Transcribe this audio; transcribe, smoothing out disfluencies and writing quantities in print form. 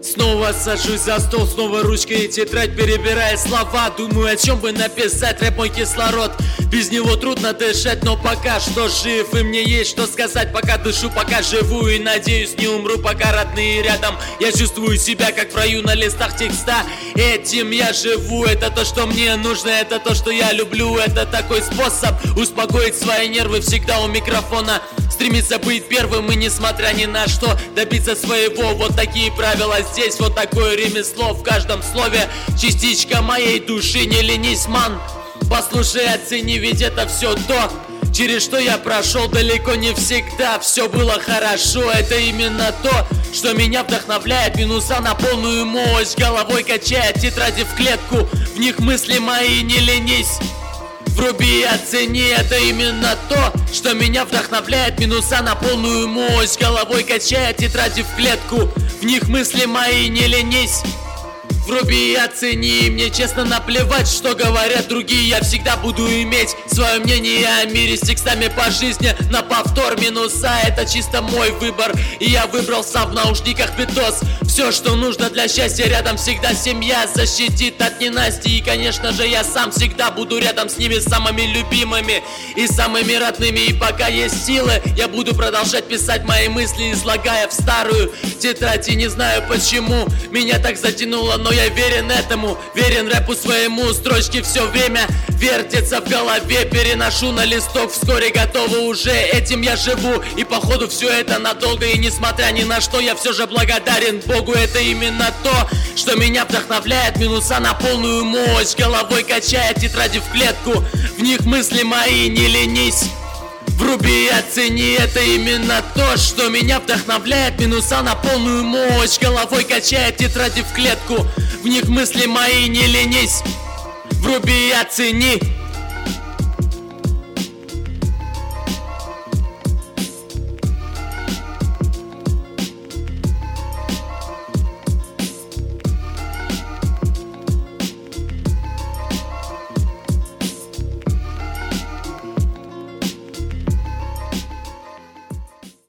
Снова сажусь за стол, снова ручкой и тетрадь, перебирая слова. Думаю, о чем бы написать, рэп мой кислород. Без него трудно дышать, но пока что жив. И мне есть что сказать, пока дышу, пока живу. И надеюсь, не умру, пока родные рядом. Я чувствую себя, как в раю на листах текста. Этим я живу, это то, что мне нужно, это то, что я люблю. Это такой способ успокоить свои нервы всегда у микрофона. Стремиться быть первым и, несмотря ни на что, добиться своего. Вот такие правила здесь, вот такое ремесло. В каждом слове частичка моей души. Не ленись, ман, послушай, оцени, ведь это все то, через что я прошел. Далеко не всегда все было хорошо. Это именно то, что меня вдохновляет. Минуса на полную мощь, головой качает тетради в клетку. В них мысли мои, не ленись, вруби и оцени. Это именно то, что меня вдохновляет. Минуса на полную мощь, головой качает тетради в клетку. В них мысли мои, не ленись, вруби и оцени. Мне честно наплевать, что говорят другие. Я всегда буду иметь свое мнение о мире с текстами по жизни на повтор. Минуса — это чисто мой выбор, и я выбрался в наушниках битос. Все, что нужно для счастья, рядом всегда семья защитит от ненасти. И, конечно же, я сам всегда буду рядом с ними, самыми любимыми и самыми родными. И пока есть силы, я буду продолжать писать мои мысли, излагая в старую тетрадь. И не знаю почему меня так затянуло, но я верен этому, верен рэпу своему. Строчки все время вертятся в голове, переношу на листок, вскоре готово уже. Этим я живу, и походу все это надолго. И несмотря ни на что, я все же благодарен Богу. Это именно то, что меня вдохновляет. Минуса на полную мощь, головой качает тетради в клетку. В них мысли мои, не ленись, вруби и оцени. Это именно то, что меня вдохновляет. Минуса на полную мощь, головой качает тетради в клетку. В них мысли мои, не ленись, вруби и оцени.